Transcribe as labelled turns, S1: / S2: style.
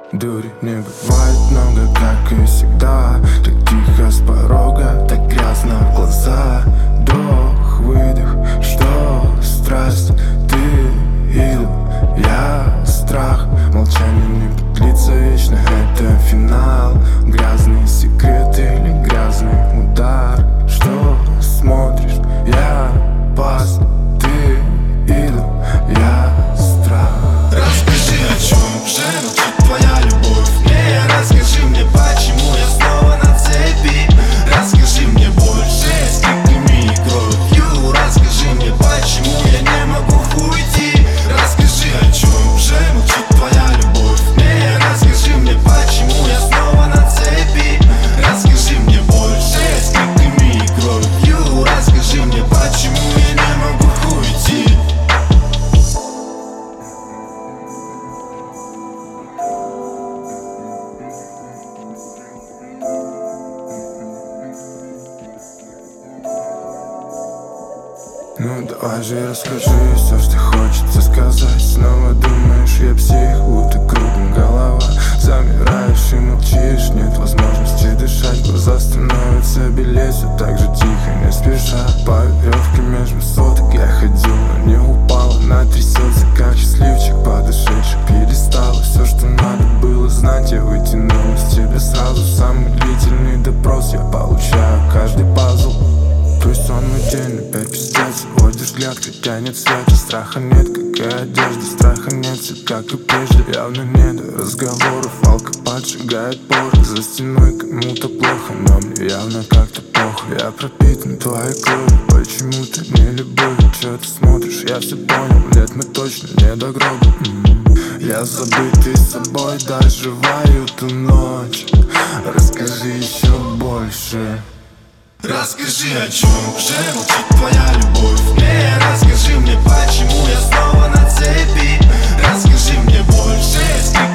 S1: Дури не бывает много, как и всегда. Так тихо с порога, так грязно в глаза. Вдох, выдох, что страсть? Ты идол, я страх. Молчание не подлится вечно, это финал. Грязные секреты или грязный удар? Что смотришь? Я пас. Ты идол, я страх.
S2: Расскажи, о чем же молчит твоя любовь? Расскажи мне, почему я снова на цепи. Расскажи мне больше, с какими кровью. Расскажи мне, почему я не могу уйти. Расскажи, о чем же молчит твоя любовь? Расскажи мне, почему я снова на цепи. Расскажи мне больше, с какими кровью. Расскажи мне, почему я не могу уйти.
S1: Ну давай же расскажи все, что хочется сказать. Снова думаешь, я псих, будто кругом голова. Замираешь и молчишь, нет возможности дышать. Глаза становятся белее, все так же тихо, не спеша. По веревке меж высоток я ходил, но не упал. Она трясется, как счастливчик, подошедший к пьедесталу. Все, что надо было знать, я вытянул из тебя сразу. Самый длительный допрос я получаю каждый пазл. Твой сонный день опять пиздец. Водишь взгляд, хотя нет света. Страха нет, как и одежды. Страха нет, все как и прежде. Явно не до разговоров. Алка поджигает порох. За стеной кому-то плохо, но мне явно как-то похуй. Я пропитан твоей кровью, почему-то не любовью. Че ты смотришь, я все понял. Нет, мы точно не до гроба. Я забытый собой, доживаю ту ночь. Расскажи еще больше.
S2: Расскажи, о чем же молчит твоя любовь? Расскажи мне, почему я снова на цепи. Расскажи мне больше, с